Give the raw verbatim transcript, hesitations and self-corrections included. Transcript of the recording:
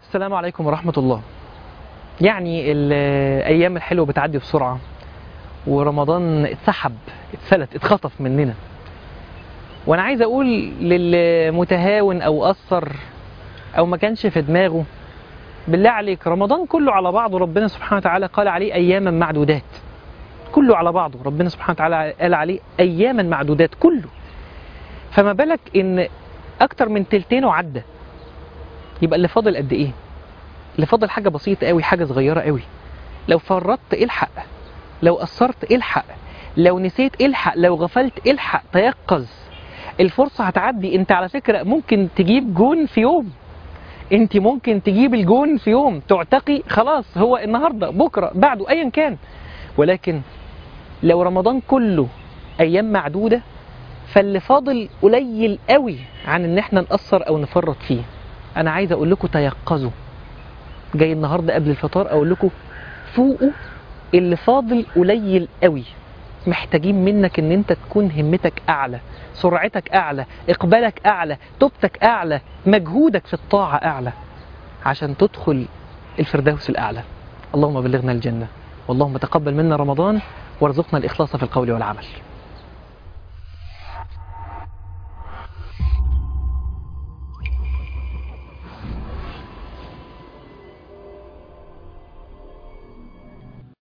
السلام عليكم ورحمة الله. يعني الأيام الحلوة بتعدي بسرعة، ورمضان اتسحب اتسلت اتخطف مننا. وأنا عايز أقول للمتهاون أو قصر أو ما كانش في دماغه، بالله عليك رمضان كله على بعضه ربنا سبحانه وتعالى قال عليه أياما معدودات. كله على بعضه ربنا سبحانه وتعالى قال عليه أياما معدودات كله. فما بالك إن أكتر من تلتينه عدى، يبقى اللي فاضل قد إيه؟ اللي فاضل حاجة بسيطة قوي، حاجة صغيرة قوي. لو فرطت الحق، لو قصرت الحق، لو نسيت الحق، لو غفلت الحق، تيقظ. الفرصة هتعدي. انت على فكرة ممكن تجيب جون في يوم، انت ممكن تجيب الجون في يوم، تعتقي خلاص هو النهاردة بكرة بعده ايا كان. ولكن لو رمضان كله ايام معدودة، فاللي فاضل قليل قوي عن ان احنا نقصر او نفرط فيه. انا عايز اقول لكم تيقظوا. جاي النهاردة قبل الفطار اقول لكم فوقوا، اللي فاضل قليل قوي. محتاجين منك ان انت تكون همتك اعلى، سرعتك اعلى، اقبالك اعلى، توبتك اعلى، مجهودك في الطاعة اعلى، عشان تدخل الفردوس الاعلى. اللهم بلغنا الجنة، واللهم تقبل منا رمضان، وارزقنا الاخلاص في القول والعمل.